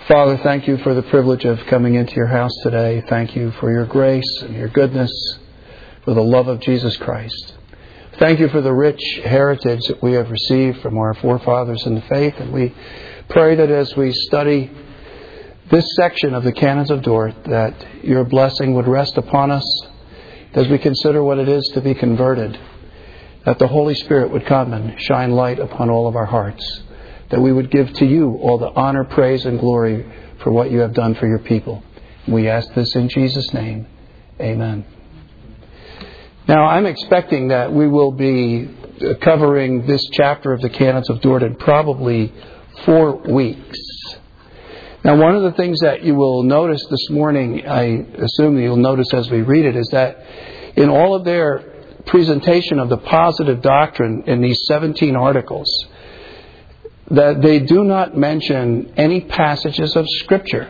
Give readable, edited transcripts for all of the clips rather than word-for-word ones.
Father, thank you for the privilege of coming into your house today. Thank you for your grace and your goodness, for the love of Jesus Christ. Thank you for the rich heritage that we have received from our forefathers in the faith. And we pray that as we study this section of the Canons of Dort, that your blessing would rest upon us as we consider what it is to be converted, that the Holy Spirit would come and shine light upon all of our hearts, that we would give to you all the honor, praise, and glory for what you have done for your people. We ask this in Jesus' name. Amen. Now, I'm expecting that we will be covering this chapter of the Canons of Dort in probably 4 weeks. Now, one of the things that you will notice this morning, I assume that you'll notice as we read it, is that in all of their presentation of the positive doctrine in these 17 articles, that they do not mention any passages of Scripture.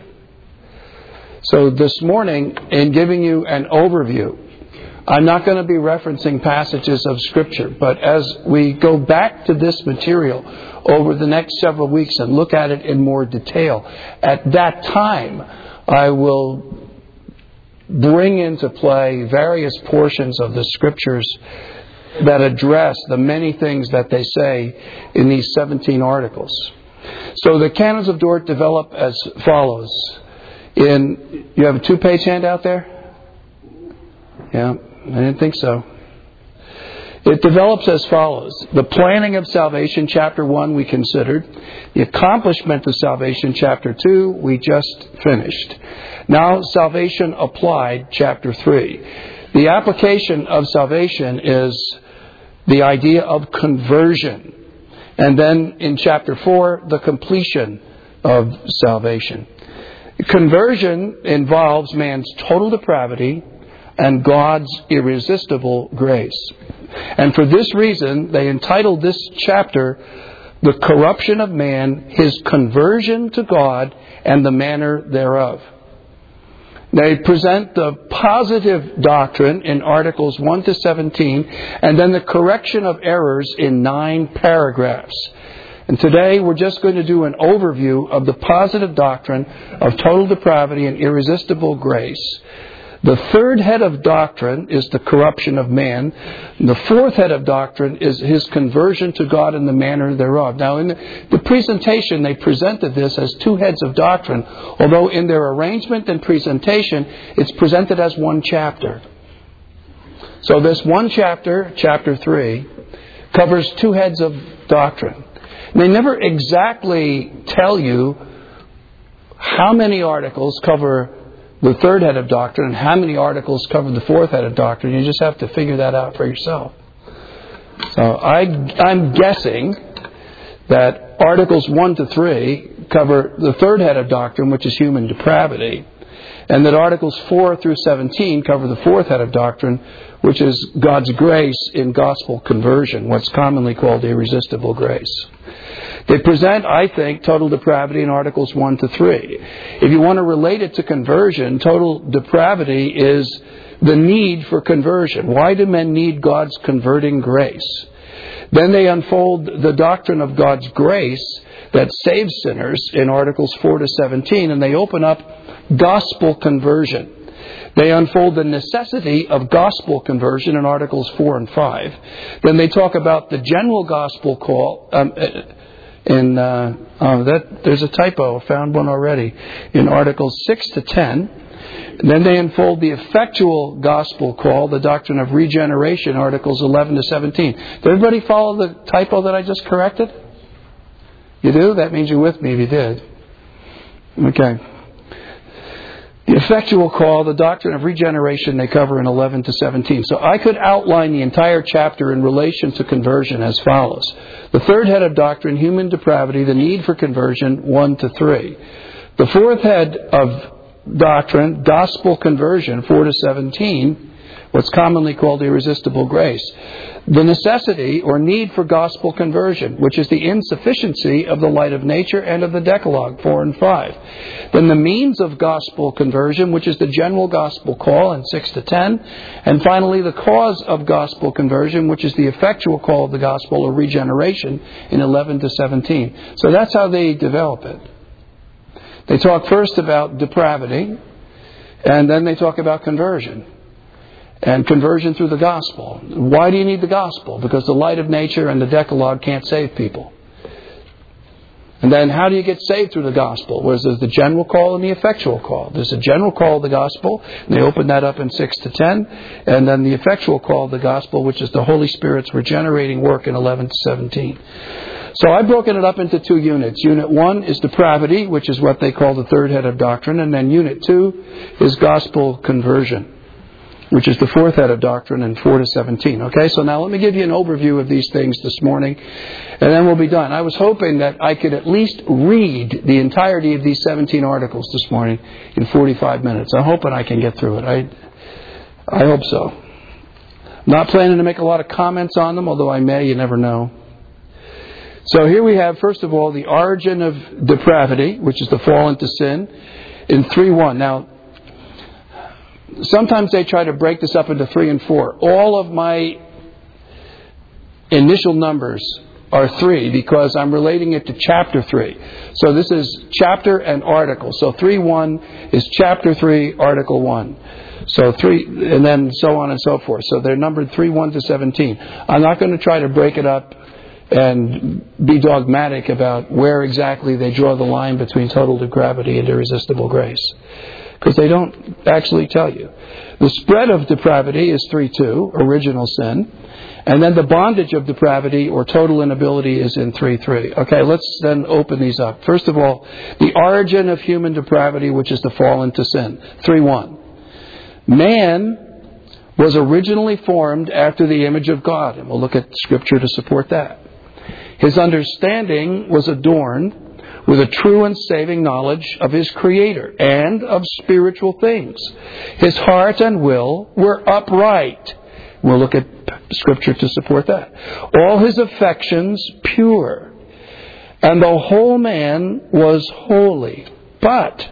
So this morning, in giving you an overview, I'm not going to be referencing passages of Scripture, but as we go back to this material over the next several weeks and look at it in more detail, at that time I will bring into play various portions of the Scriptures that address the many things that they say in these 17 articles. So the Canons of Dort develop as follows. You have a 2-page handout there? Yeah, I didn't think so. It develops as follows. The planning of salvation, chapter 1, we considered. The accomplishment of salvation, chapter 2, we just finished. Now, salvation applied, chapter 3. The application of salvation is the idea of conversion. And then in chapter 4, the completion of salvation. Conversion involves man's total depravity and God's irresistible grace. And for this reason, they entitled this chapter, The Corruption of Man, His Conversion to God, and the Manner Thereof. They present the positive doctrine in Articles 1 to 17, and then the correction of errors in 9 paragraphs. And today we're just going to do an overview of the positive doctrine of total depravity and irresistible grace. The third head of doctrine is the corruption of man. The fourth head of doctrine is his conversion to God and the manner thereof. Now, in the presentation, they presented this as 2 heads of doctrine, although in their arrangement and presentation, it's presented as 1 chapter. So this 1 chapter, chapter 3, covers 2 heads of doctrine. They never exactly tell you how many articles cover the third head of doctrine and how many articles cover the fourth head of doctrine. You just have to figure that out for yourself. So I'm guessing that Articles 1 to 3 cover the third head of doctrine, which is human depravity, and that Articles 4 through 17 cover the fourth head of doctrine, which is God's grace in gospel conversion, what's commonly called irresistible grace. They present, I think, total depravity in Articles 1 to 3. If you want to relate it to conversion, total depravity is the need for conversion. Why do men need God's converting grace? Then they unfold the doctrine of God's grace that saves sinners in Articles 4 to 17, and they open up gospel conversion. They unfold the necessity of gospel conversion in Articles 4 and 5. Then they talk about the general gospel call. There's a typo. I found one already. In Articles 6 to 10. Then they unfold the effectual gospel call, the doctrine of regeneration, Articles 11 to 17. Did everybody follow the typo that I just corrected? You do? That means you're with me if you did. Okay. The effectual call, the doctrine of regeneration, they cover in 11 to 17. So I could outline the entire chapter in relation to conversion as follows. The third head of doctrine, human depravity, the need for conversion, 1 to 3. The fourth head of doctrine, gospel conversion, 4 to 17, what's commonly called irresistible grace. The necessity or need for gospel conversion, which is the insufficiency of the light of nature and of the Decalogue, 4 and 5. Then the means of gospel conversion, which is the general gospel call in 6 to 10. And finally, the cause of gospel conversion, which is the effectual call of the gospel or regeneration in 11 to 17. So that's how they develop it. They talk first about depravity, and then they talk about conversion. And conversion through the gospel. Why do you need the gospel? Because the light of nature and the Decalogue can't save people. And then how do you get saved through the gospel? Well, there's the general call and the effectual call. There's a general call of the gospel, and they open that up in 6 to 10. And then the effectual call of the gospel, which is the Holy Spirit's regenerating work in 11 to 17. So I've broken it up into 2 units. Unit 1 is depravity, which is what they call the third head of doctrine. And then Unit 2 is gospel conversion, which is the fourth head of doctrine in 4 to 17. Okay, so now let me give you an overview of these things this morning, and then we'll be done. I was hoping that I could at least read the entirety of these 17 articles this morning in 45 minutes. I'm hoping I can get through it. I hope so. I'm not planning to make a lot of comments on them, although I may, you never know. So here we have, first of all, the origin of depravity, which is the fall into sin, in 3:1. Now, sometimes they try to break this up into 3 and 4. All of my initial numbers are 3 because I'm relating it to chapter 3. So this is chapter and article. So 3:1 is chapter 3, article 1. So 3, and then so on and so forth. So they're numbered 3:1 to 17. I'm not going to try to break it up and be dogmatic about where exactly they draw the line between total depravity and irresistible grace, because they don't actually tell you. The spread of depravity is 3:2, original sin. And then the bondage of depravity or total inability is in 3:3. Okay, let's then open these up. First of all, the origin of human depravity, which is the fall into sin. 3:1. Man was originally formed after the image of God. And we'll look at Scripture to support that. His understanding was adorned with a true and saving knowledge of his Creator and of spiritual things. His heart and will were upright. We'll look at Scripture to support that. All his affections pure. And the whole man was holy. But,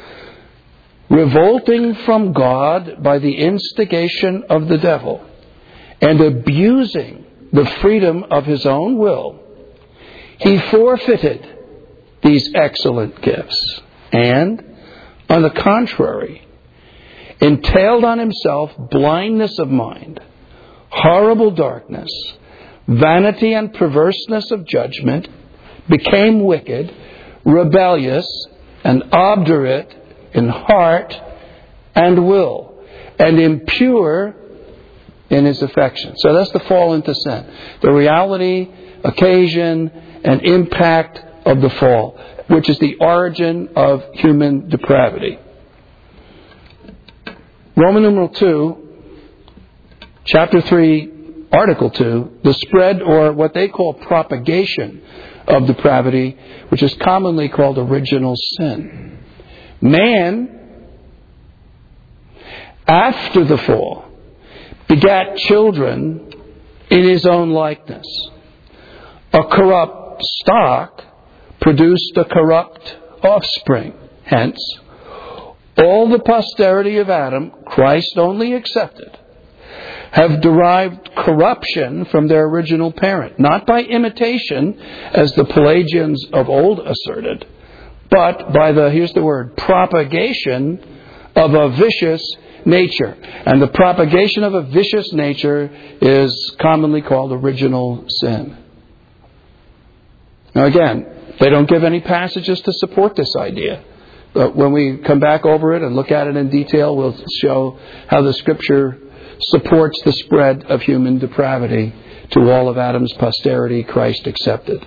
revolting from God by the instigation of the devil, and abusing the freedom of his own will, he forfeited these excellent gifts, and, on the contrary, entailed on himself blindness of mind, horrible darkness, vanity and perverseness of judgment, became wicked, rebellious, and obdurate in heart and will, and impure in his affection. So that's the fall into sin. The reality, occasion, and impact of the fall, which is the origin of human depravity. Roman numeral 2, chapter 3, article 2, the spread or what they call propagation of depravity, which is commonly called original sin. Man, after the fall, begat children in his own likeness. A corrupt stock produced a corrupt offspring. Hence, all the posterity of Adam, Christ only excepted, have derived corruption from their original parent, not by imitation, as the Pelagians of old asserted, but by the, here's the word, propagation of a vicious nature. And the propagation of a vicious nature is commonly called original sin. Now again, they don't give any passages to support this idea. But when we come back over it and look at it in detail, we'll show how the Scripture supports the spread of human depravity to all of Adam's posterity, Christ accepted.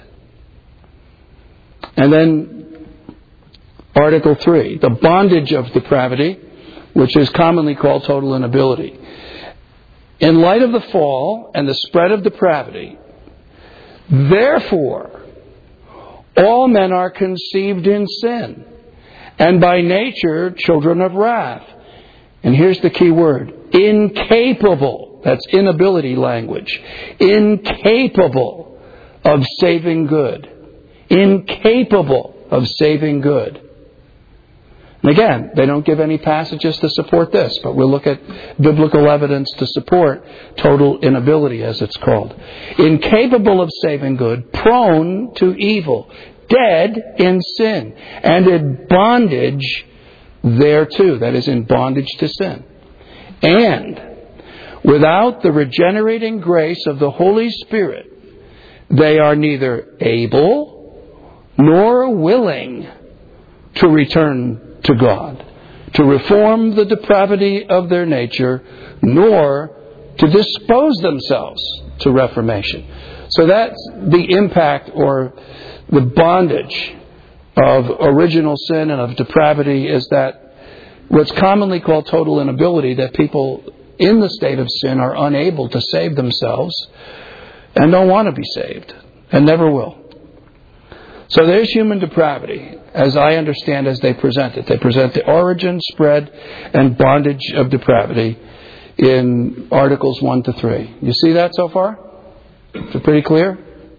And then Article 3, the bondage of depravity, which is commonly called total inability. In light of the fall and the spread of depravity, therefore, all men are conceived in sin, and by nature children of wrath. And here's the key word, incapable, that's inability language, incapable of saving good. Incapable of saving good. And again, they don't give any passages to support this, but we'll look at biblical evidence to support total inability, as it's called. Incapable of saving good, prone to evil, dead in sin and in bondage thereto, that is, in bondage to sin. And without the regenerating grace of the Holy Spirit, they are neither able nor willing to return to God, to reform the depravity of their nature, nor to dispose themselves to reformation. So that's the impact or the bondage of original sin and of depravity, is that what's commonly called total inability, that people in the state of sin are unable to save themselves and don't want to be saved and never will. So there's human depravity, as I understand as they present it. They present the origin, spread, and bondage of depravity in Articles 1 to 3. You see that so far? Is it pretty clear?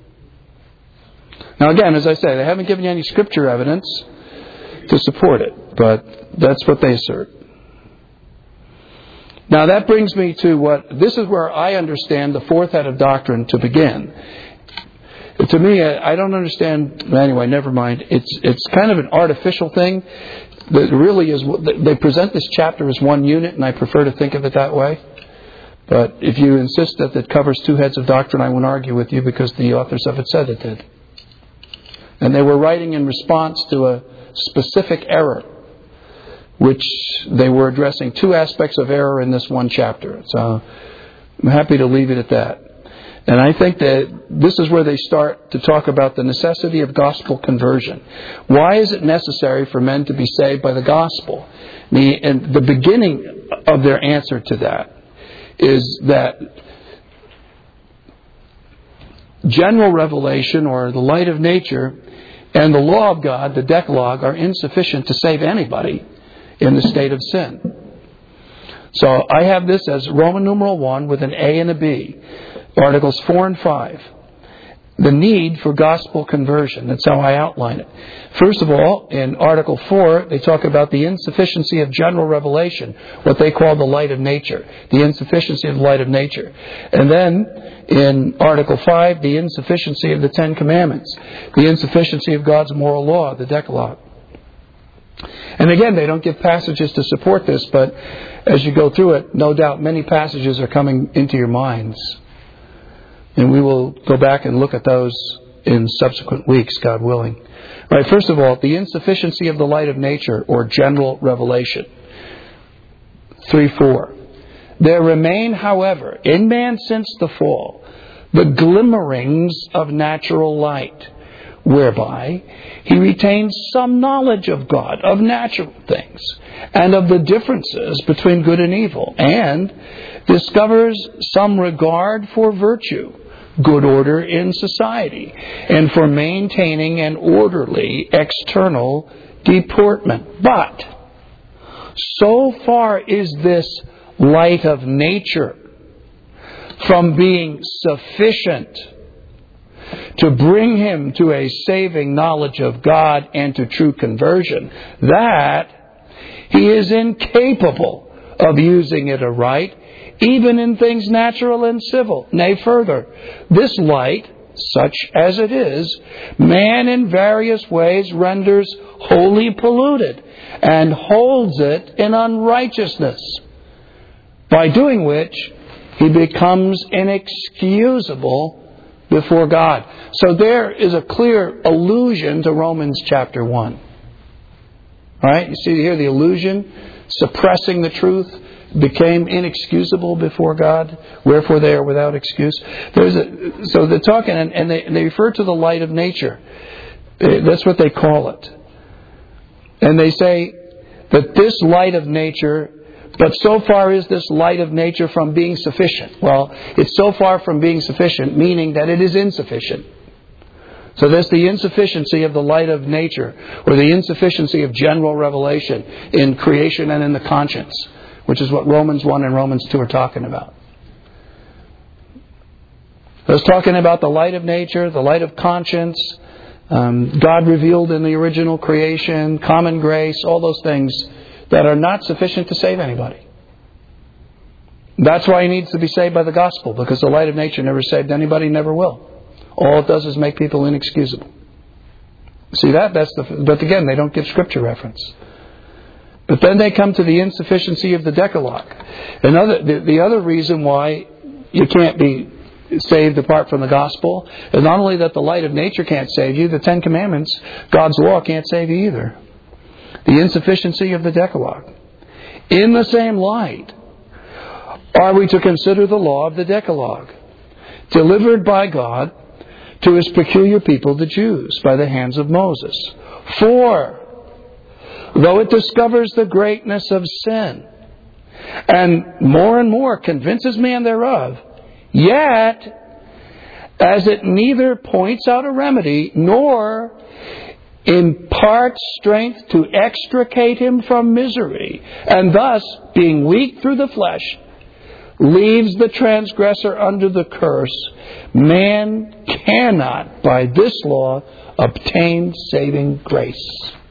Now again, as I say, they haven't given you any scripture evidence to support it, but that's what they assert. Now that brings me to this is where I understand the fourth head of doctrine to begin. To me, I don't understand. Anyway, never mind. It's kind of an artificial thing that really is. They present this chapter as one unit, and I prefer to think of it that way. But if you insist that it covers two heads of doctrine, I won't argue with you, because the authors of it said it did. And they were writing in response to a specific error, which they were addressing two aspects of error in this one chapter. So I'm happy to leave it at that. And I think that this is where they start to talk about the necessity of gospel conversion. Why is it necessary for men to be saved by the gospel? And the beginning of their answer to that is that general revelation, or the light of nature, and the law of God, the Decalogue, are insufficient to save anybody in the state of sin. So I have this as Roman numeral 1 with an A and a B. Articles 4 and 5. The need for gospel conversion. That's how I outline it. First of all, in Article 4, they talk about the insufficiency of general revelation, what they call the light of nature, the insufficiency of the light of nature. And then, in Article 5, the insufficiency of the Ten Commandments, the insufficiency of God's moral law, the Decalogue. And again, they don't give passages to support this, but as you go through it, no doubt many passages are coming into your minds. And we will go back and look at those in subsequent weeks, God willing. All right, first of all, the insufficiency of the light of nature, or general revelation. 3:4. There remain, however, in man since the fall, the glimmerings of natural light, whereby he retains some knowledge of God, of natural things, and of the differences between good and evil, and discovers some regard for virtue, good order in society, and for maintaining an orderly external deportment. But so far is this light of nature from being sufficient to bring him to a saving knowledge of God and to true conversion, that he is incapable of using it aright, even in things natural and civil. Nay, further, this light, such as it is, man in various ways renders wholly polluted, and holds it in unrighteousness, by doing which he becomes inexcusable before God. So there is a clear allusion to Romans chapter 1. All right? You see here the allusion, suppressing the truth, became inexcusable before God, wherefore they are without excuse. So they're talking, and they refer to the light of nature. That's what they call it. And they say that this light of nature, but so far is this light of nature from being sufficient. Well, it's so far from being sufficient, meaning that it is insufficient. So there's the insufficiency of the light of nature, or the insufficiency of general revelation in creation and in the conscience, which is what Romans 1 and Romans 2 are talking about. It's talking about the light of nature, the light of conscience, God revealed in the original creation, common grace, all those things that are not sufficient to save anybody. That's why he needs to be saved by the gospel, because the light of nature never saved anybody, never will. All it does is make people inexcusable. See that? But again, they don't give Scripture reference. But then they come to the insufficiency of the Decalogue. The other reason why you can't be saved apart from the gospel is not only that the light of nature can't save you, the Ten Commandments, God's law, can't save you either. The insufficiency of the Decalogue. In the same light, are we to consider the law of the Decalogue, delivered by God to His peculiar people, the Jews, by the hands of Moses. For, though it discovers the greatness of sin, and more convinces man thereof, yet, as it neither points out a remedy, nor imparts strength to extricate him from misery, and thus, being weak through the flesh, leaves the transgressor under the curse, man cannot, by this law, obtain saving grace.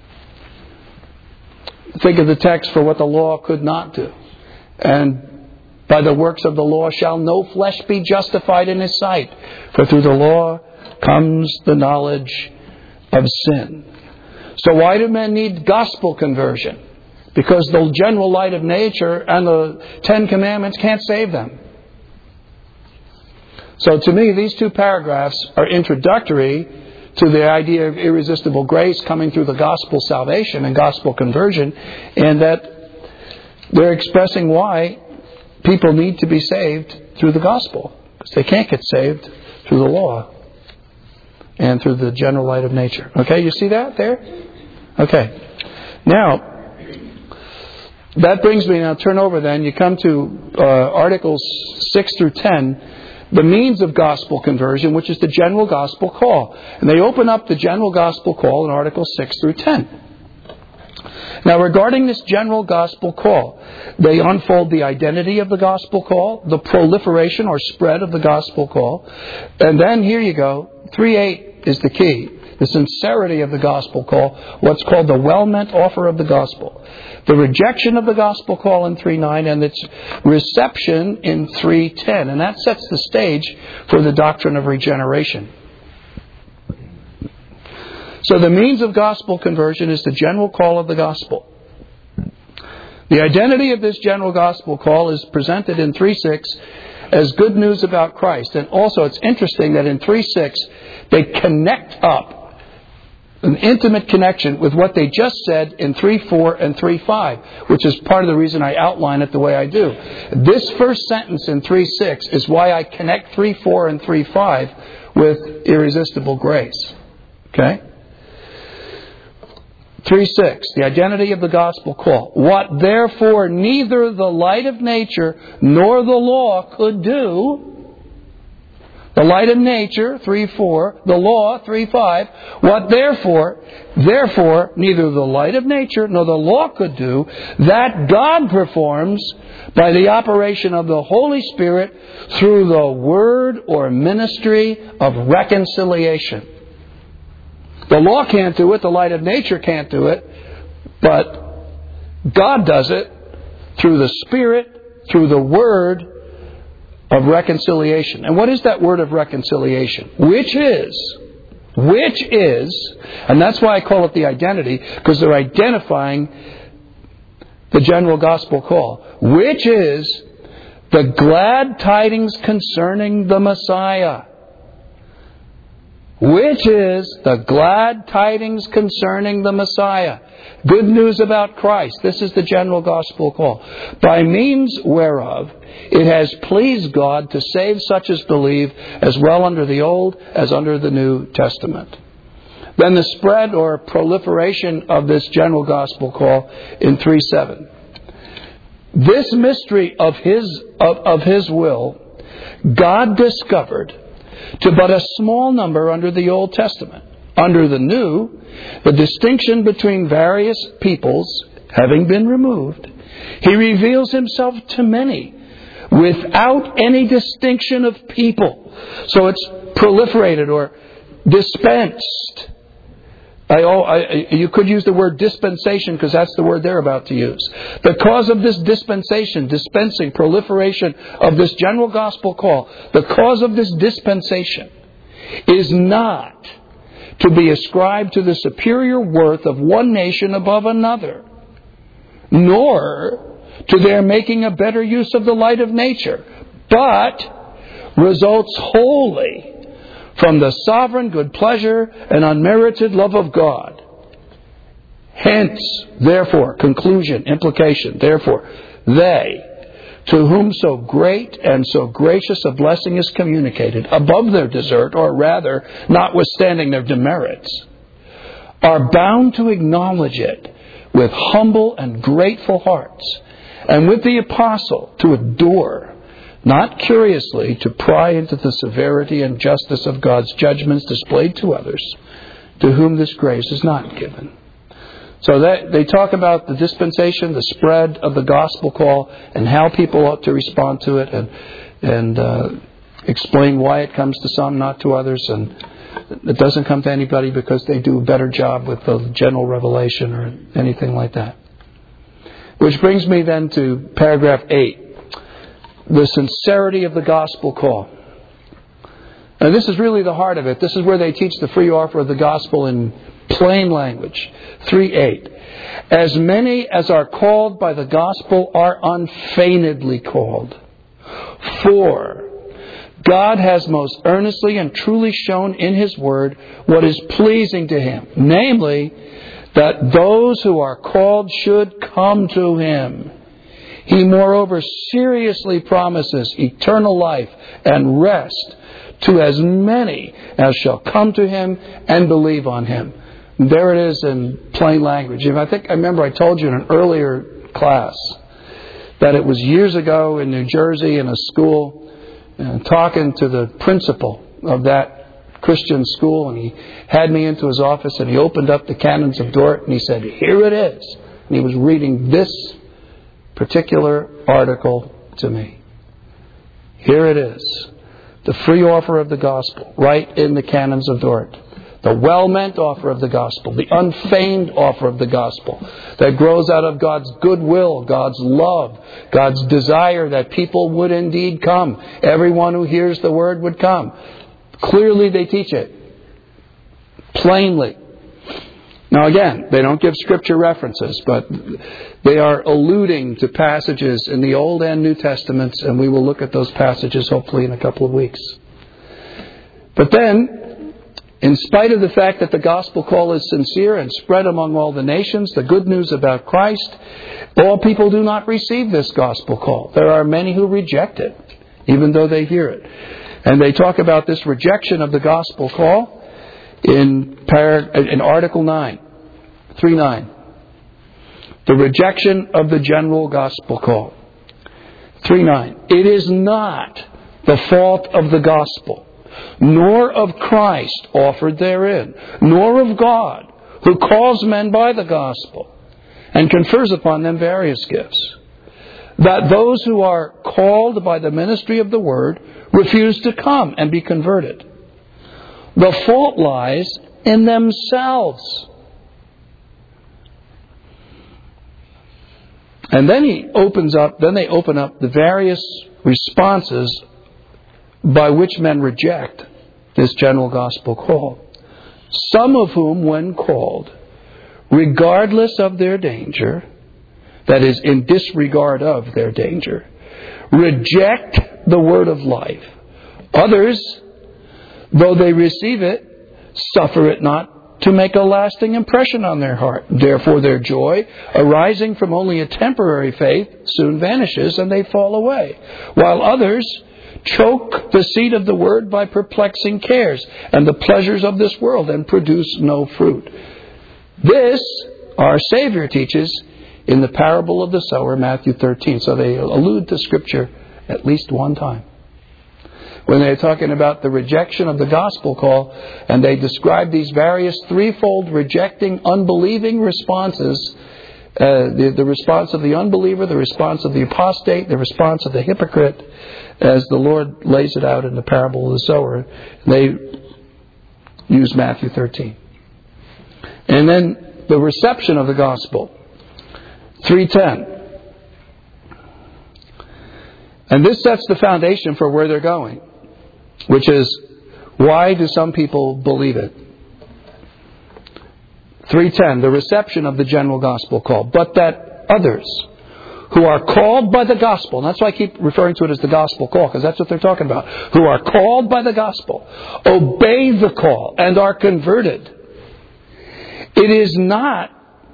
Think of the text for what the law could not do. And by the works of the law shall no flesh be justified in His sight, for through the law comes the knowledge of sin. So why do men need gospel conversion? Because the general light of nature and the Ten Commandments can't save them. So to me, these two paragraphs are introductory to the idea of irresistible grace coming through the gospel salvation and gospel conversion, and that they're expressing why people need to be saved through the gospel. Because they can't get saved through the law and through the general light of nature. Okay, you see that there? Okay. Now, that brings me, now turn over then, you come to Articles 6 through 10, the means of gospel conversion, which is the general gospel call. And they open up the general gospel call in Articles 6 through 10. Now, regarding this general gospel call, they unfold the identity of the gospel call, the proliferation or spread of the gospel call, and then here you go, 3:8 is the key. The sincerity of the gospel call, what's called the well-meant offer of the gospel. The rejection of the gospel call in 3:9 and its reception in 3:10. And that sets the stage for the doctrine of regeneration. So the means of gospel conversion is the general call of the gospel. The identity of this general gospel call is presented in 3:6 as good news about Christ. And also it's interesting that in 3:6 they connect up an intimate connection with what they just said in 3:4 and 3:5, which is part of the reason I outline it the way I do. This first sentence in 3:6 is why I connect 3:4 and 3:5 with irresistible grace. Okay? 3:6, the identity of the gospel call. What therefore neither the light of nature nor the law could do. The light of nature, 3:4, the law, 3:5. What therefore neither the light of nature nor the law could do, that God performs by the operation of the Holy Spirit through the word or ministry of reconciliation. The law can't do it, the light of nature can't do it, but God does it through the Spirit, through the word of reconciliation. And what is that word of reconciliation? Which is, and that's why I call it the identity, because they're identifying the general gospel call, which is the glad tidings concerning the Messiah. Which is the glad tidings concerning the Messiah. Good news about Christ. This is the general gospel call. By means whereof it has pleased God to save such as believe, as well under the Old as under the New Testament. Then the spread or proliferation of this general gospel call in 3:7. This mystery of His will, God discovered to but a small number under the Old Testament. Under the New, the distinction between various peoples having been removed, He reveals Himself to many without any distinction of people. So it's proliferated or dispensed. You could use the word dispensation because that's the word they're about to use. The cause of this dispensation, dispensing, proliferation of this general gospel call, the cause of this dispensation is not to be ascribed to the superior worth of one nation above another, nor to their making a better use of the light of nature, but results wholly from the sovereign good pleasure and unmerited love of God. Hence, therefore, conclusion, implication, therefore, they, to whom so great and so gracious a blessing is communicated above their desert, or rather, notwithstanding their demerits, are bound to acknowledge it with humble and grateful hearts, and with the apostle to adore, not curiously to pry into the severity and justice of God's judgments displayed to others, to whom this grace is not given. So they talk about the dispensation, the spread of the gospel call, and how people ought to respond to it, and explain why it comes to some, not to others, and it doesn't come to anybody because they do a better job with the general revelation or anything like that. Which brings me then to paragraph 8, the sincerity of the gospel call. Now this is really the heart of it. This is where they teach the free offer of the gospel in plain language. 3:8. As many as are called by the gospel are unfeignedly called. For God has most earnestly and truly shown in His Word what is pleasing to Him, namely, that those who are called should come to Him. He moreover seriously promises eternal life and rest to as many as shall come to Him and believe on Him. There it is in plain language. I remember I told you in an earlier class that it was years ago in New Jersey in a school, talking to the principal of that Christian school, and he had me into his office and he opened up the Canons of Dort and he said, "Here it is." And he was reading this particular article to me. Here it is. The free offer of the gospel, right in the Canons of Dort. The well-meant offer of the gospel, the unfeigned offer of the gospel that grows out of God's goodwill, God's love, God's desire that people would indeed come. Everyone who hears the word would come. Clearly they teach it. Plainly. Now again, they don't give scripture references, but they are alluding to passages in the Old and New Testaments, and we will look at those passages hopefully in a couple of weeks. But then, in spite of the fact that the gospel call is sincere and spread among all the nations, the good news about Christ, all people do not receive this gospel call. There are many who reject it, even though they hear it. And they talk about this rejection of the gospel call in Article 9, 3:9. The rejection of the general gospel call. 3:9. It is not the fault of the gospel, nor of Christ offered therein, nor of God, who calls men by the gospel, and confers upon them various gifts, that those who are called by the ministry of the word refuse to come and be converted. The fault lies in themselves. And then they open up the various responses by which men reject this general gospel call. Some of whom, when called, regardless of their danger, that is, in disregard of their danger, reject the word of life. Others, though they receive it, suffer it not to make a lasting impression on their heart. Therefore their joy, arising from only a temporary faith, soon vanishes and they fall away. While others choke the seed of the word by perplexing cares and the pleasures of this world and produce no fruit. This, our Savior teaches in the parable of the sower, Matthew 13. So they allude to Scripture at least one time when they're talking about the rejection of the gospel call, and they describe these various threefold rejecting, unbelieving responses. The response of the unbeliever, the response of the apostate, the response of the hypocrite, as the Lord lays it out in the parable of the sower. They use Matthew 13. And then the reception of the gospel, 3:10. And this sets the foundation for where they're going, which is, why do some people believe it? 3:10, the reception of the general gospel call. But that others who are called by the gospel, and that's why I keep referring to it as the gospel call, because that's what they're talking about, who are called by the gospel, obey the call and are converted. It is not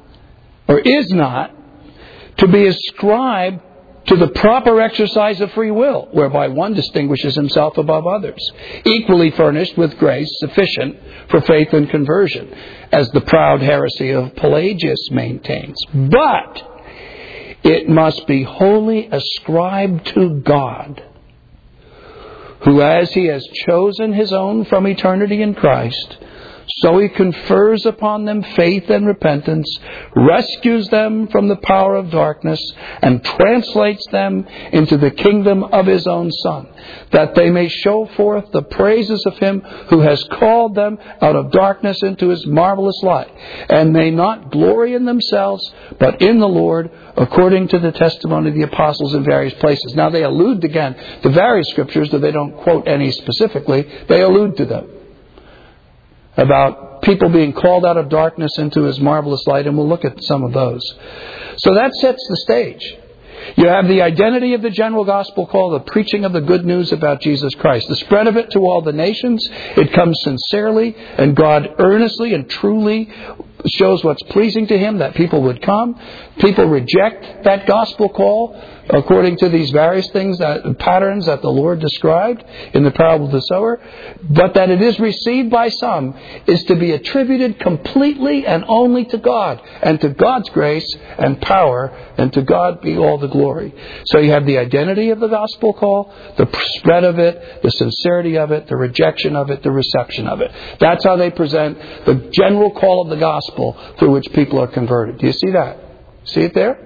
to be ascribed to the proper exercise of free will, whereby one distinguishes himself above others, equally furnished with grace sufficient for faith and conversion, as the proud heresy of Pelagius maintains. But it must be wholly ascribed to God, who, as He has chosen His own from eternity in Christ, so He confers upon them faith and repentance, rescues them from the power of darkness, and translates them into the kingdom of His own Son, that they may show forth the praises of Him who has called them out of darkness into His marvelous light, and may not glory in themselves, but in the Lord, according to the testimony of the apostles in various places. Now they allude again to various scriptures, though they don't quote any specifically. They allude to them, about people being called out of darkness into His marvelous light, and we'll look at some of those. So that sets the stage. You have the identity of the general gospel call, the preaching of the good news about Jesus Christ, the spread of it to all the nations. It comes sincerely, and God earnestly and truly shows what's pleasing to Him, that people would come. People reject that gospel call according to these various things, patterns that the Lord described in the parable of the sower. But that it is received by some is to be attributed completely and only to God, and to God's grace and power, and to God be all the glory. So you have the identity of the gospel call, the spread of it, the sincerity of it, the rejection of it, the reception of it. That's how they present the general call of the gospel through which people are converted. Do you see that? See it there?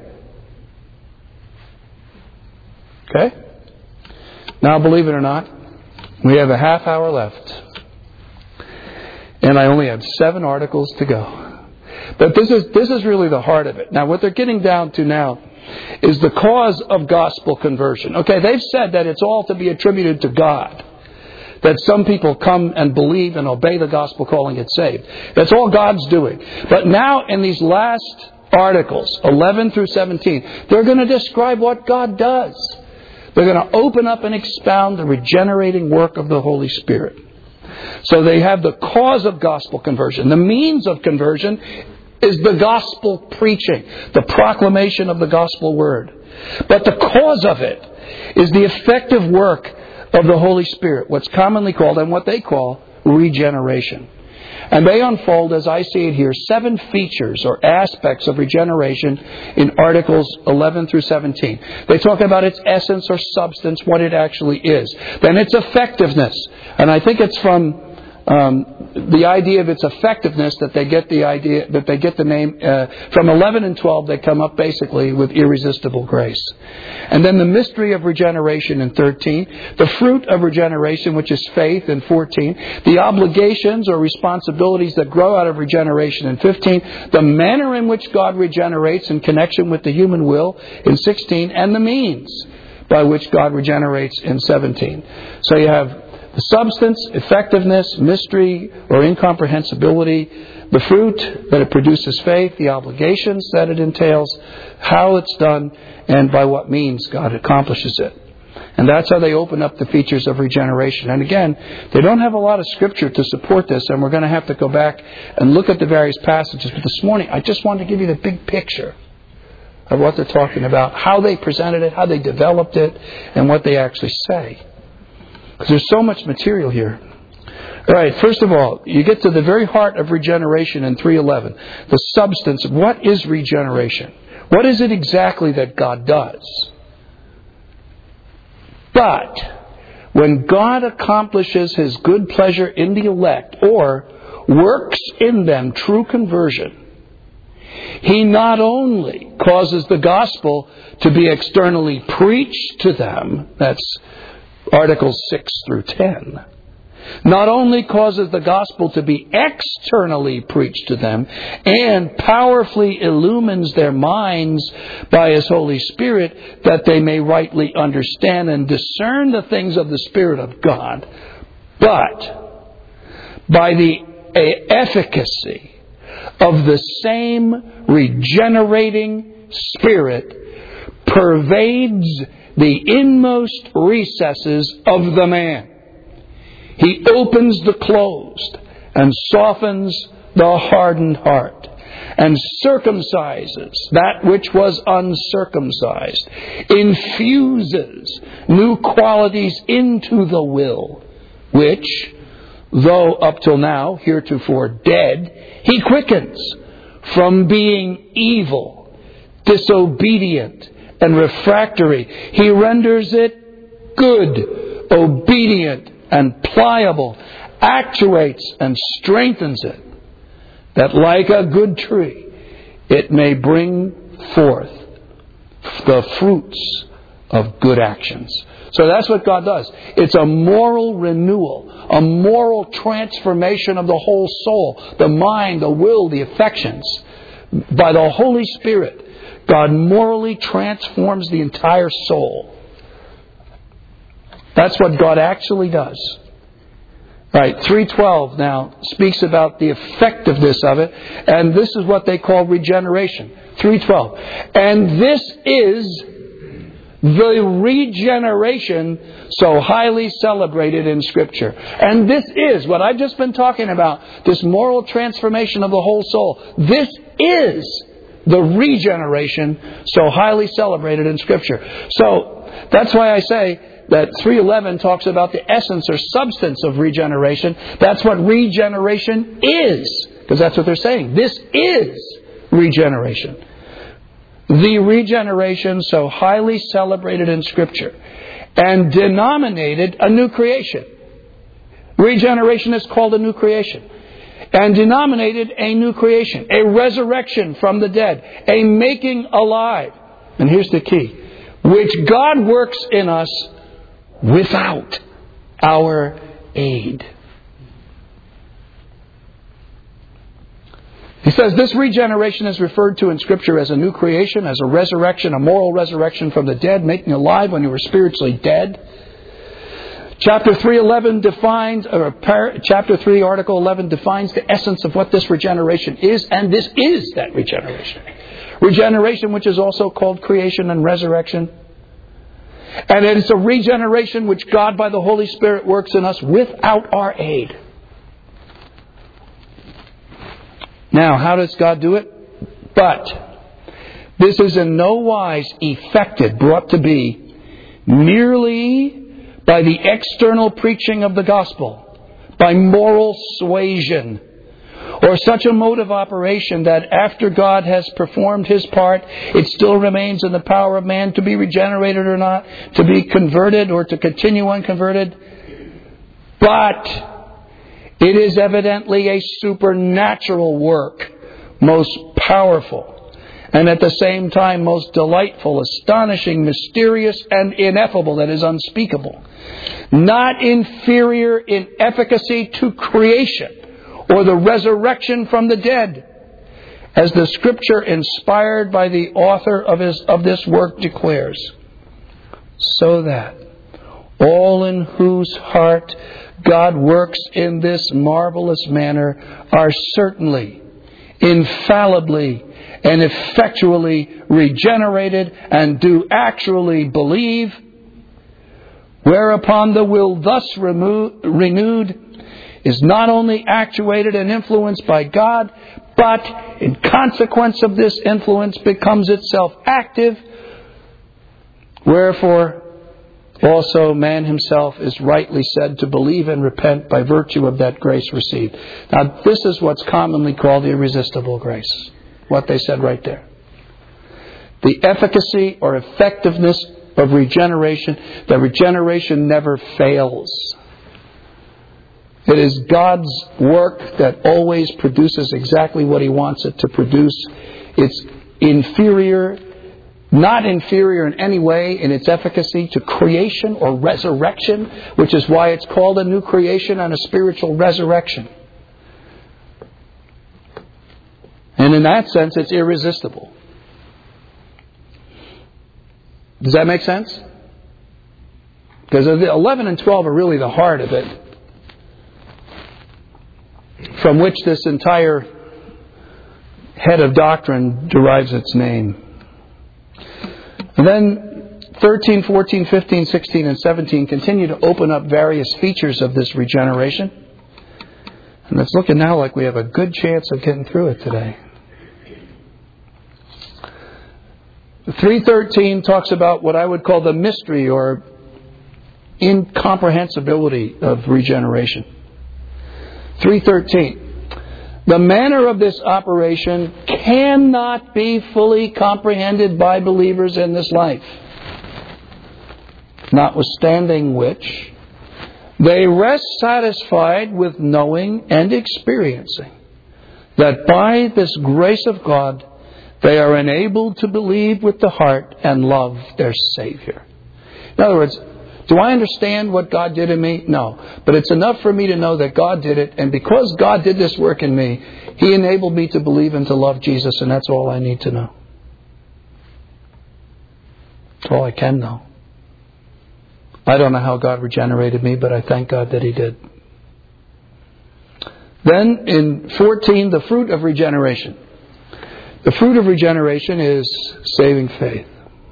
Okay? Now, believe it or not, we have a half hour left. And I only have 7 articles to go. But this is really the heart of it. Now, what they're getting down to now is the cause of gospel conversion. Okay, they've said that it's all to be attributed to God. That some people come and believe and obey the gospel call and get saved. That's all God's doing. But now, in these last articles, 11 through 17, they're going to describe what God does. They're going to open up and expound the regenerating work of the Holy Spirit. So they have the cause of gospel conversion. The means of conversion is the gospel preaching, the proclamation of the gospel word. But the cause of it is the effective work of the Holy Spirit, what's commonly called, and what they call, regeneration. And they unfold, as I see it here, 7 features or aspects of regeneration in Articles 11 through 17. They talk about its essence or substance, what it actually is. Then its effectiveness. And I think it's from the idea of its effectiveness that they get the name. From 11 and 12, they come up basically with irresistible grace. And then the mystery of regeneration in 13. The fruit of regeneration, which is faith, in 14. The obligations or responsibilities that grow out of regeneration in 15. The manner in which God regenerates in connection with the human will in 16. And the means by which God regenerates in 17. So you have the substance, effectiveness, mystery or incomprehensibility, the fruit that it produces faith, the obligations that it entails, how it's done, and by what means God accomplishes it. And that's how they open up the features of regeneration. And again, they don't have a lot of scripture to support this, and we're going to have to go back and look at the various passages. But this morning, I just wanted to give you the big picture of what they're talking about, how they presented it, how they developed it, and what they actually say. Because there's so much material here. All right, first of all, you get to the very heart of regeneration in 3:11. The substance. What is regeneration? What is it exactly that God does? But when God accomplishes His good pleasure in the elect, or works in them true conversion, He not only causes the gospel to be externally preached to them, that's Articles 6 through 10, not only causes the gospel to be externally preached to them and powerfully illumines their minds by His Holy Spirit that they may rightly understand and discern the things of the Spirit of God, but by the efficacy of the same regenerating Spirit pervades the inmost recesses of the man. He opens the closed and softens the hardened heart, and circumcises that which was uncircumcised, infuses new qualities into the will, which, though up till now heretofore dead, He quickens from being evil, disobedient, and refractory. He renders it good, obedient, and pliable, actuates and strengthens it, that like a good tree, it may bring forth the fruits of good actions. So that's what God does. It's a moral renewal, a moral transformation of the whole soul, the mind, the will, the affections. By the Holy Spirit, God morally transforms the entire soul. That's what God actually does. Right, 3:12 now speaks about the effectiveness of it, and this is what they call regeneration. 3:12. And this is the regeneration so highly celebrated in Scripture. And this is what I've just been talking about, this moral transformation of the whole soul. This is the regeneration so highly celebrated in Scripture. So that's why I say that 3:11 talks about the essence or substance of regeneration. That's what regeneration is. Because that's what they're saying. This is regeneration. The regeneration so highly celebrated in Scripture and denominated a new creation. Regeneration is called a new creation. And denominated a new creation. A resurrection from the dead. A making alive. And here's the key. Which God works in us without our aid. He says this regeneration is referred to in Scripture as a new creation, as a resurrection, a moral resurrection from the dead, making alive when you were spiritually dead. Chapter 3:11 defines, or chapter 3, article 11 defines the essence of what this regeneration is, and this is that regeneration. Regeneration, which is also called creation and resurrection. And it's a regeneration which God by the Holy Spirit works in us without our aid. Now, how does God do it? But this is in no wise effected, brought to be, merely by the external preaching of the gospel, by moral suasion, or such a mode of operation that after God has performed His part, it still remains in the power of man to be regenerated or not, to be converted or to continue unconverted. But it is evidently a supernatural work, most powerful, and at the same time most delightful, astonishing, mysterious, and ineffable, that is unspeakable. Not inferior in efficacy to creation, or the resurrection from the dead, as the Scripture inspired by the author of this work declares, so that all in whose heart God works in this marvelous manner are certainly, infallibly, and effectually regenerated and do actually believe, whereupon the will thus renewed is not only actuated and influenced by God, but in consequence of this influence becomes itself active. Wherefore also man himself is rightly said to believe and repent by virtue of that grace received. Now this is what's commonly called irresistible grace. What they said right there. The efficacy or effectiveness of regeneration, that regeneration never fails. It is God's work that always produces exactly what He wants it to produce. It's inferior, not inferior in any way in its efficacy to creation or resurrection, which is why it's called a new creation and a spiritual resurrection. And in that sense, it's irresistible. Does that make sense? Because 11 and 12 are really the heart of it, from which this entire head of doctrine derives its name. And then 13, 14, 15, 16, and 17 continue to open up various features of this regeneration. And it's looking now like we have a good chance of getting through it today. 3:13 talks about what I would call the mystery or incomprehensibility of regeneration. 3:13. The manner of this operation cannot be fully comprehended by believers in this life. Notwithstanding which, they rest satisfied with knowing and experiencing that by this grace of God, they are enabled to believe with the heart and love their Savior. In other words, do I understand what God did in me? No. But it's enough for me to know that God did it. And because God did this work in me, He enabled me to believe and to love Jesus. And that's all I need to know. That's all I can know. I don't know how God regenerated me, but I thank God that He did. Then in 14, the fruit of regeneration. The fruit of regeneration is saving faith.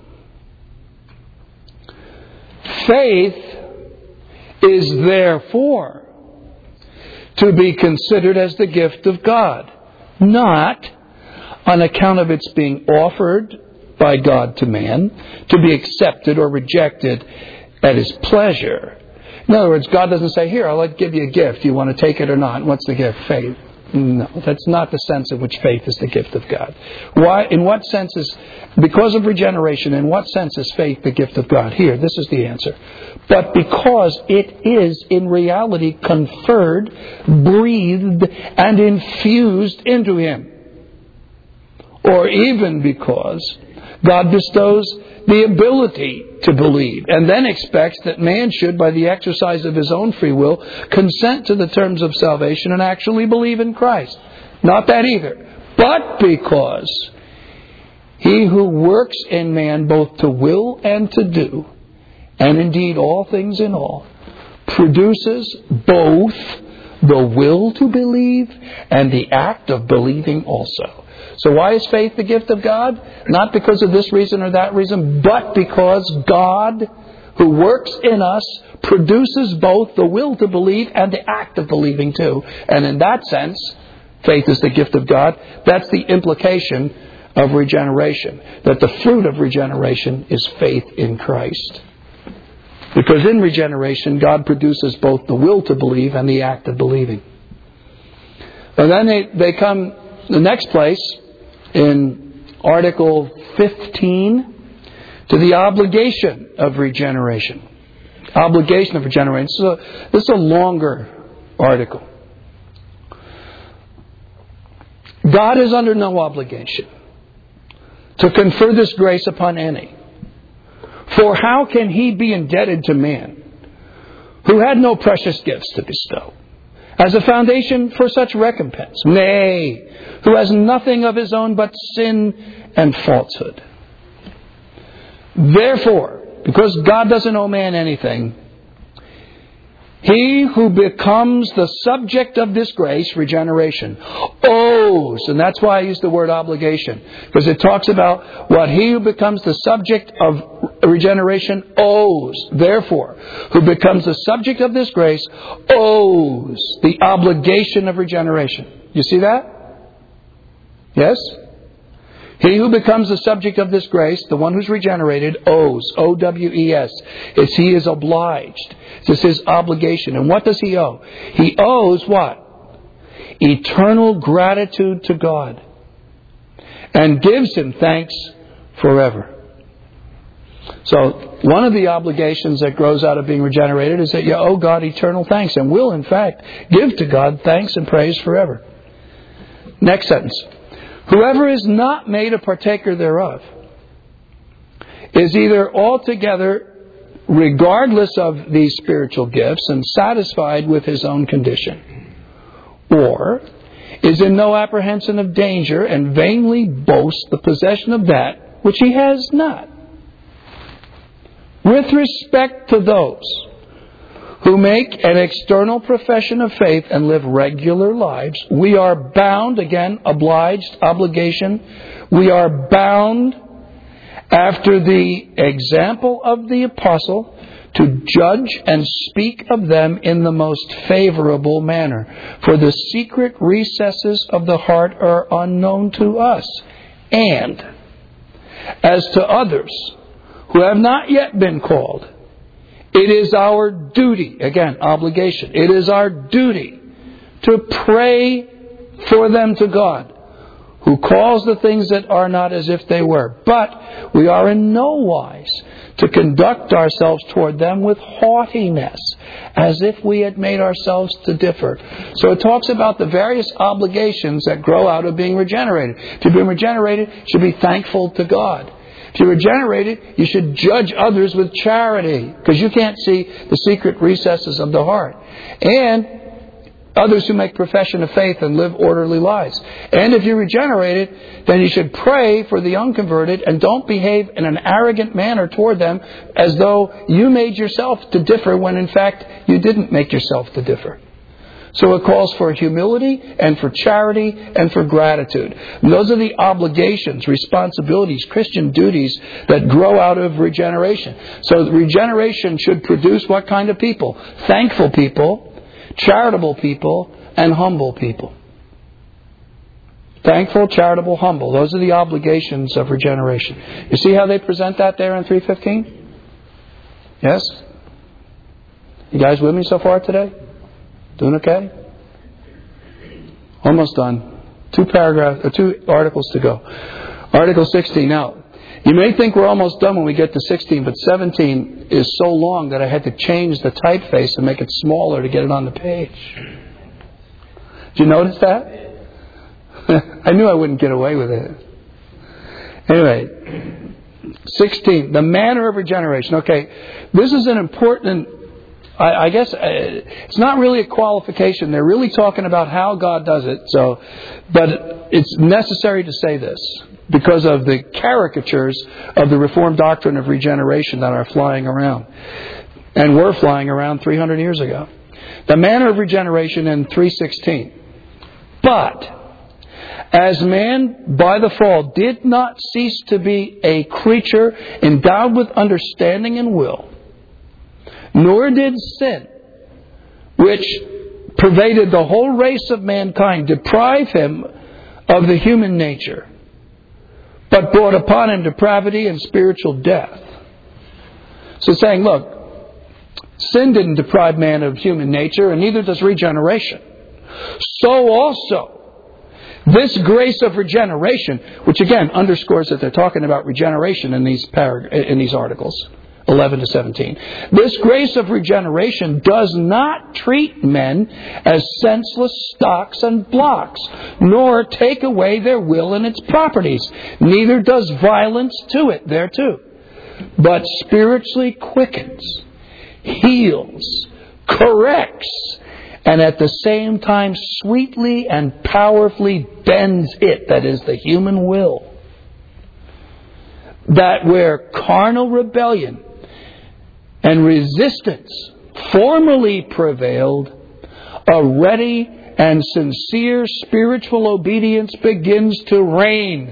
Faith is therefore to be considered as the gift of God, not on account of its being offered by God to man, to be accepted or rejected at His pleasure. In other words, God doesn't say, here, I'll give you a gift. You want to take it or not? What's the gift? Faith. No, that's not the sense in which faith is the gift of God. Why? In what sense is, because of regeneration, in what sense is faith the gift of God? Here, this is the answer. But because it is in reality conferred, breathed, and infused into Him. Or even because God bestows the ability to believe and then expects that man should, by the exercise of his own free will, consent to the terms of salvation and actually believe in Christ. Not that either. But because He who works in man both to will and to do, and indeed all things in all, produces both the will to believe and the act of believing also. So why is faith the gift of God? Not because of this reason or that reason, but because God, who works in us, produces both the will to believe and the act of believing too. And in that sense, faith is the gift of God. That's the implication of regeneration. That the fruit of regeneration is faith in Christ. Because in regeneration, God produces both the will to believe and the act of believing. And then they come the next place in Article 15 to the obligation of regeneration. Obligation of regeneration. This is a longer article. God is under no obligation to confer this grace upon any. For how can He be indebted to man who had no precious gifts to bestow as a foundation for such recompense? Nay, who has nothing of his own but sin and falsehood. Therefore, because God doesn't owe man anything, he who becomes the subject of this grace, regeneration, owes, and that's why I use the word obligation, because it talks about what he who becomes the subject of regeneration owes. Therefore, who becomes the subject of this grace owes the obligation of regeneration. You see that? Yes? He who becomes the subject of this grace, the one who's regenerated, owes. O-W-E-S. He is obliged. It's his obligation. And what does he owe? He owes what? Eternal gratitude to God. And gives Him thanks forever. So, one of the obligations that grows out of being regenerated is that you owe God eternal thanks and will, in fact, give to God thanks and praise forever. Next sentence. Whoever is not made a partaker thereof is either altogether regardless of these spiritual gifts and satisfied with his own condition, or is in no apprehension of danger and vainly boasts the possession of that which he has not. With respect to those who make an external profession of faith and live regular lives, we are bound, again, obliged, obligation, we are bound after the example of the apostle to judge and speak of them in the most favorable manner. For the secret recesses of the heart are unknown to us. And as to others who have not yet been called, it is our duty, again, obligation, it is our duty to pray for them to God, who calls the things that are not as if they were. But we are in no wise to conduct ourselves toward them with haughtiness, as if we had made ourselves to differ. So it talks about the various obligations that grow out of being regenerated. If you've been regenerated, you should be thankful to God. If you're regenerated, you should judge others with charity, because you can't see the secret recesses of the heart. And others who make profession of faith and live orderly lives. And if you're regenerated, then you should pray for the unconverted and don't behave in an arrogant manner toward them as though you made yourself to differ when in fact you didn't make yourself to differ. So it calls for humility and for charity and for gratitude. And those are the obligations, responsibilities, Christian duties that grow out of regeneration. So regeneration should produce what kind of people? Thankful people, charitable people, and humble people. Thankful, charitable, humble. Those are the obligations of regeneration. You see how they present that there in 3:15? Yes? You guys with me so far today? Doing okay? Almost done. 2 articles to go. Article 16. Now, you may think we're almost done when we get to 16, but 17 is so long that I had to change the typeface and make it smaller to get it on the page. Did you notice that? I knew I wouldn't get away with it. Anyway, 16. The manner of regeneration. Okay, this is an important... I guess it's not really a qualification. They're really talking about how God does it. But it's necessary to say this because of the caricatures of the Reformed doctrine of regeneration that are flying around and were flying around 300 years ago. The manner of regeneration in 3:16. But as man by the fall did not cease to be a creature endowed with understanding and will, nor did sin, which pervaded the whole race of mankind, deprive him of the human nature, but brought upon him depravity and spiritual death. So saying, look, sin didn't deprive man of human nature, and neither does regeneration. So also, this grace of regeneration, which again underscores that they're talking about regeneration in these articles, 11 to 17. This grace of regeneration does not treat men as senseless stocks and blocks, nor take away their will and its properties. Neither does violence to it thereto, but spiritually quickens, heals, corrects, and at the same time sweetly and powerfully bends it, that is, the human will. That where carnal rebellion and resistance formerly prevailed, a ready and sincere spiritual obedience begins to reign.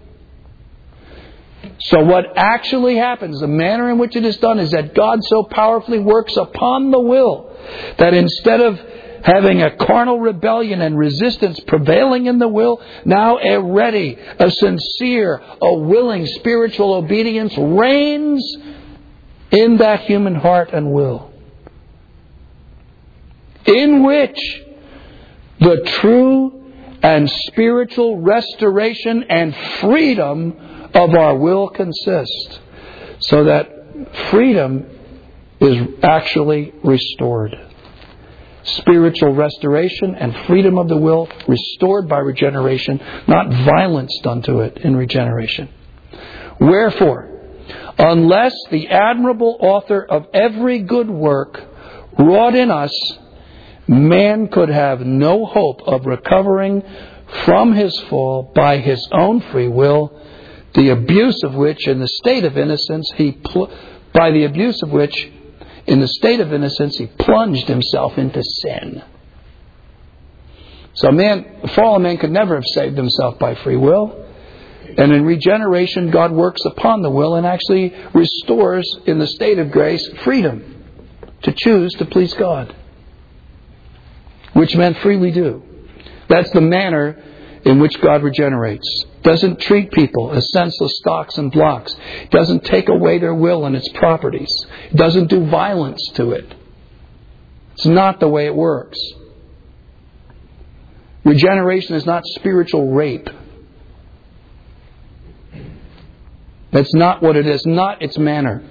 So what actually happens, the manner in which it is done, is that God so powerfully works upon the will that instead of having a carnal rebellion and resistance prevailing in the will, now a ready, a sincere, a willing spiritual obedience reigns in that human heart and will, in which the true and spiritual restoration and freedom of our will consist, so that freedom is actually restored. Spiritual restoration and freedom of the will restored by regeneration, not violence done to it in regeneration. Wherefore, unless the admirable author of every good work wrought in us, man could have no hope of recovering from his fall by his own free will, the abuse of which in the state of innocence by the abuse of which in the state of innocence, he plunged himself into sin. So a fallen man could never have saved himself by free will. And in regeneration, God works upon the will and actually restores, in the state of grace, freedom to choose to please God, which men freely do. That's the manner in which God regenerates. Doesn't treat people as senseless stocks and blocks. Doesn't take away their will and its properties. Doesn't do violence to it. It's not the way it works. Regeneration is not spiritual rape. That's not what it is, not its manner.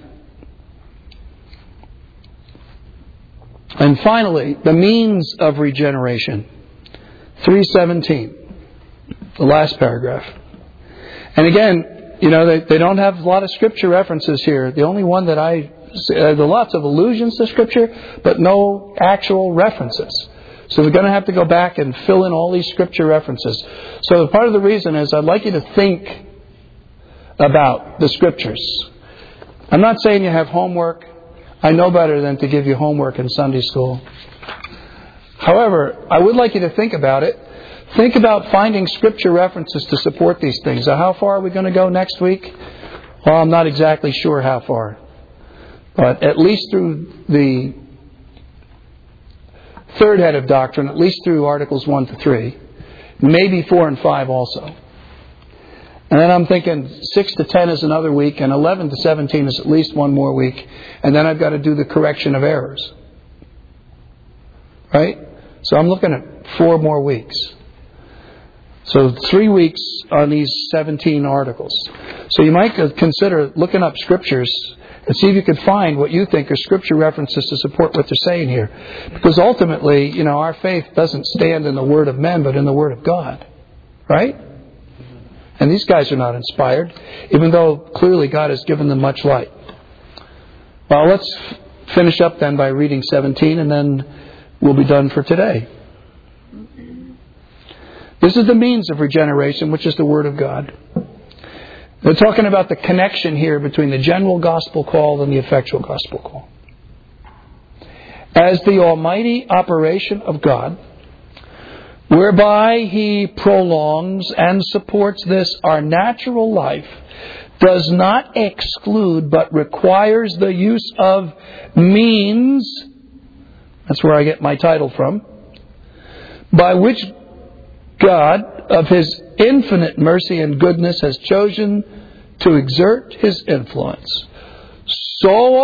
And finally, the means of regeneration. 3:17, the last paragraph. And again, they don't have a lot of Scripture references here. The only one that there are lots of allusions to Scripture, but no actual references. So we're going to have to go back and fill in all these Scripture references. So part of the reason is I'd like you to think about the Scriptures. I'm not saying you have homework. I know better than to give you homework in Sunday school. However, I would like you to think about it. Think about finding Scripture references to support these things. So how far are we going to go next week? Well, I'm not exactly sure how far. But at least through the third head of doctrine, at least through Articles 1 to 3. Maybe 4 and 5 also. And then I'm thinking 6 to 10 is another week, and 11 to 17 is at least one more week. And then I've got to do the correction of errors. Right? So I'm looking at 4 more weeks. So 3 weeks on these 17 articles. So you might consider looking up Scriptures and see if you can find what you think are Scripture references to support what they're saying here. Because ultimately, our faith doesn't stand in the Word of men, but in the Word of God. Right? And these guys are not inspired, even though clearly God has given them much light. Well, let's finish up then by reading 17, and then we'll be done for today. This is the means of regeneration, which is the Word of God. They're talking about the connection here between the general gospel call and the effectual gospel call. As the almighty operation of God, whereby He prolongs and supports this, our natural life, does not exclude but requires the use of means, that's where I get my title from, by which God, of His infinite mercy and goodness, has chosen to exert His influence. So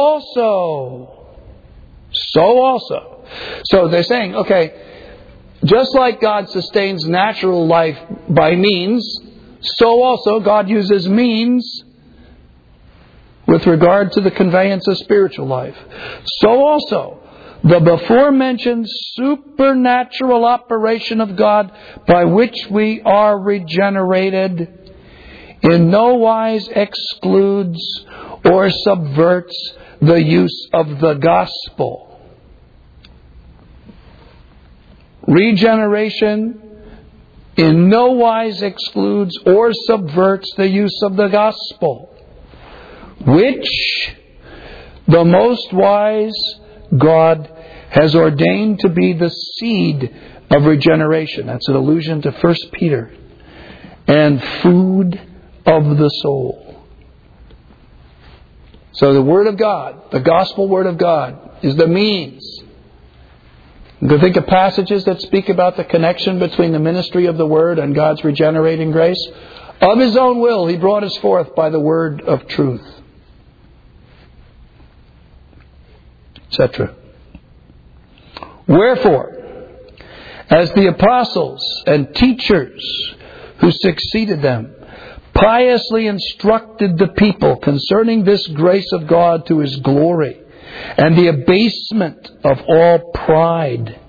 they're saying, okay, just like God sustains natural life by means, so also God uses means with regard to the conveyance of spiritual life. So also, the before-mentioned supernatural operation of God by which we are regenerated in no wise excludes or subverts the use of the gospel. Regeneration in no wise excludes or subverts the use of the gospel, which the most wise God has ordained to be the seed of regeneration. That's an allusion to 1 Peter. And food of the soul. So the Word of God, the gospel Word of God, is the means. You can think of passages that speak about the connection between the ministry of the Word and God's regenerating grace. Of His own will, He brought us forth by the word of truth. Etc. Wherefore, as the apostles and teachers who succeeded them piously instructed the people concerning this grace of God to His glory, and the abasement of all pride.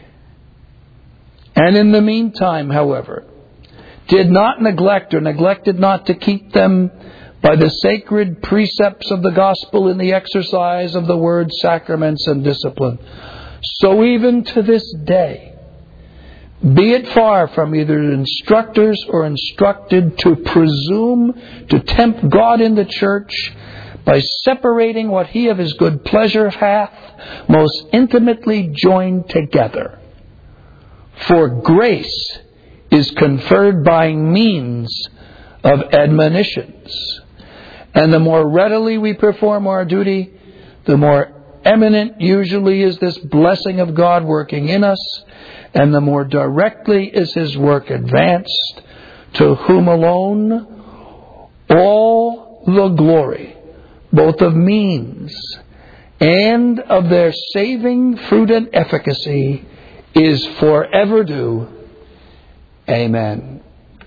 And in the meantime, however, did not neglect or neglected not to keep them by the sacred precepts of the gospel in the exercise of the word, sacraments, and discipline. So even to this day, be it far from either instructors or instructed to presume to tempt God in the church by separating what He of His good pleasure hath most intimately joined together. For grace is conferred by means of admonitions. And the more readily we perform our duty, the more eminent usually is this blessing of God working in us, and the more directly is His work advanced, to whom alone all the glory, both of means and of their saving fruit and efficacy, is forever due. Amen.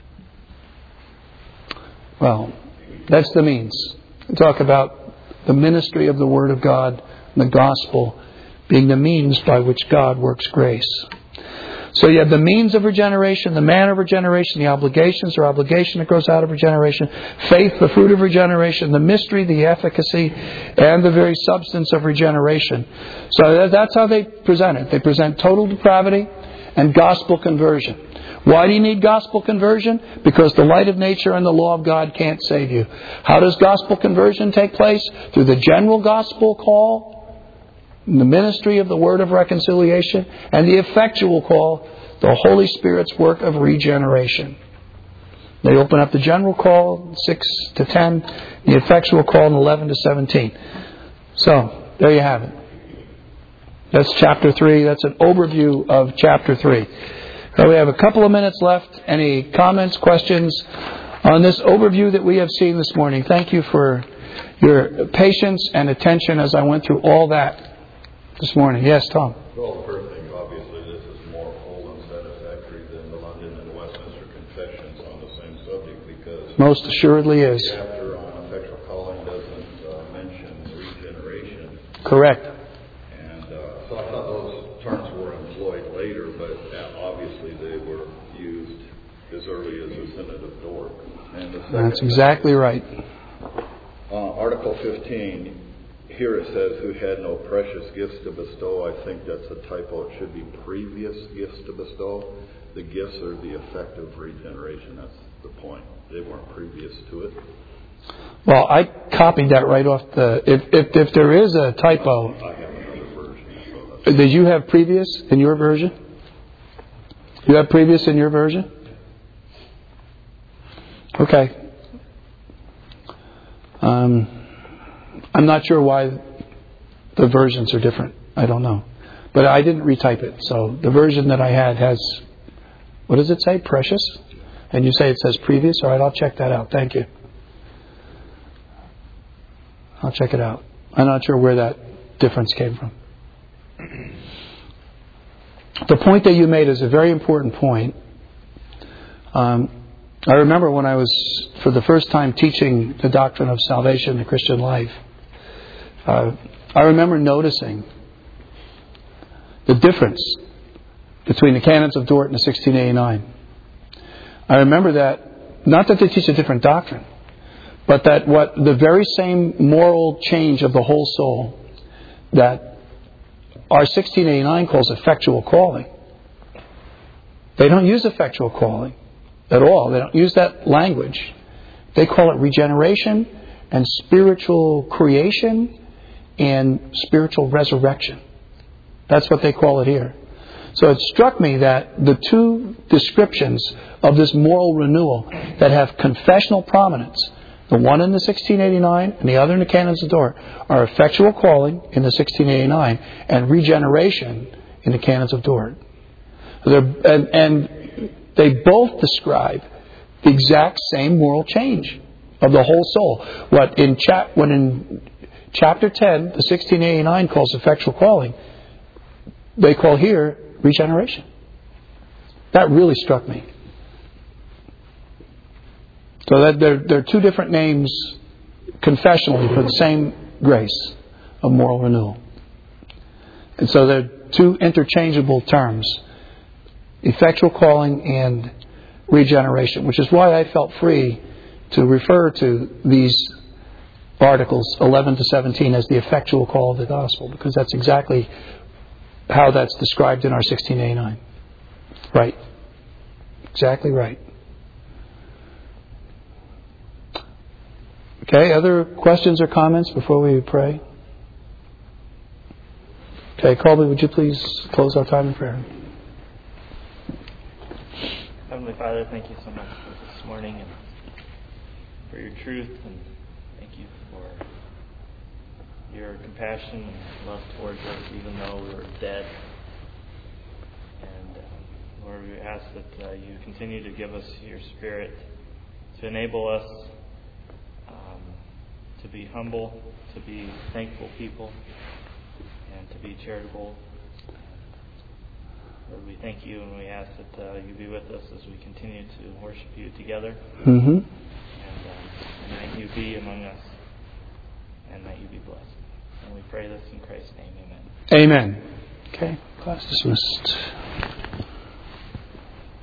Well, that's the means. We talk about the ministry of the Word of God, and the gospel being the means by which God works grace. So you have the means of regeneration, the manner of regeneration, the obligations or obligation that grows out of regeneration, faith, the fruit of regeneration, the mystery, the efficacy, and the very substance of regeneration. So that's how they present it. They present total depravity and gospel conversion. Why do you need gospel conversion? Because the light of nature and the law of God can't save you. How does gospel conversion take place? Through the general gospel call, the ministry of the word of reconciliation, and the effectual call, the Holy Spirit's work of regeneration. They open up the general call, 6 to 10, the effectual call in 11 to 17. So, there you have it. That's chapter 3. That's an overview of chapter 3. So we have a couple of minutes left. Any comments, questions on this overview that we have seen this morning? Thank you for your patience and attention as I went through all that this morning. Yes, Tom? Well, the first thing, obviously, this is more full and satisfactory than the London and Westminster Confessions on the same subject, because most assuredly is. The chapter on effectual calling doesn't mention regeneration. Correct. And so I thought those terms were employed later, but obviously they were used as early as the Synod of Dort. That's exactly right. Article 15. Here it says, who had no precious gifts to bestow. I think that's a typo. It should be previous gifts to bestow. The gifts are the effect of regeneration. That's the point. They weren't previous to it. Well, I copied that right off the... If there is a typo... I have another version. So did you have previous in your version? You have previous in your version? Okay. I'm not sure why the versions are different. I don't know. But I didn't retype it. So the version that I had has, what does it say? Precious? And you say it says previous? All right, I'll check that out. Thank you. I'll check it out. I'm not sure where that difference came from. The point that you made is a very important point. I remember when I was, for the first time, teaching the doctrine of salvation in the Christian life, I remember noticing the difference between the Canons of Dort and the 1689. I remember that, not that they teach a different doctrine, but that what the very same moral change of the whole soul that our 1689 calls effectual calling. They don't use effectual calling at all. They don't use that language. They call it regeneration and spiritual creation and spiritual resurrection. That's what they call it here. So it struck me that the two descriptions of this moral renewal that have confessional prominence, the one in the 1689 and the other in the Canons of Dort, are effectual calling in the 1689 and regeneration in the Canons of Dort. And they both describe the exact same moral change of the whole soul. When in chapter 10, the 1689 calls effectual calling, they call here regeneration. That really struck me. So that they're two different names confessionally for the same grace of moral renewal. And so they're two interchangeable terms, effectual calling and regeneration, which is why I felt free to refer to these articles 11 to 17 as the effectual call of the gospel, because that's exactly how that's described in our 1689. Right. Exactly right. Okay, other questions or comments before we pray? Okay, Colby, would you please close our time in prayer? Heavenly Father, thank you so much for this morning and for your truth, and thank you for your compassion and love towards us, even though we were dead. And Lord, we ask that you continue to give us your Spirit to enable us to be humble, to be thankful people, and to be charitable. Lord, we thank you and we ask that you be with us as we continue to worship you together. Mm-hmm. And that you be among us, and that you be blessed. And we pray this in Christ's name. Amen. Amen. Okay, class dismissed.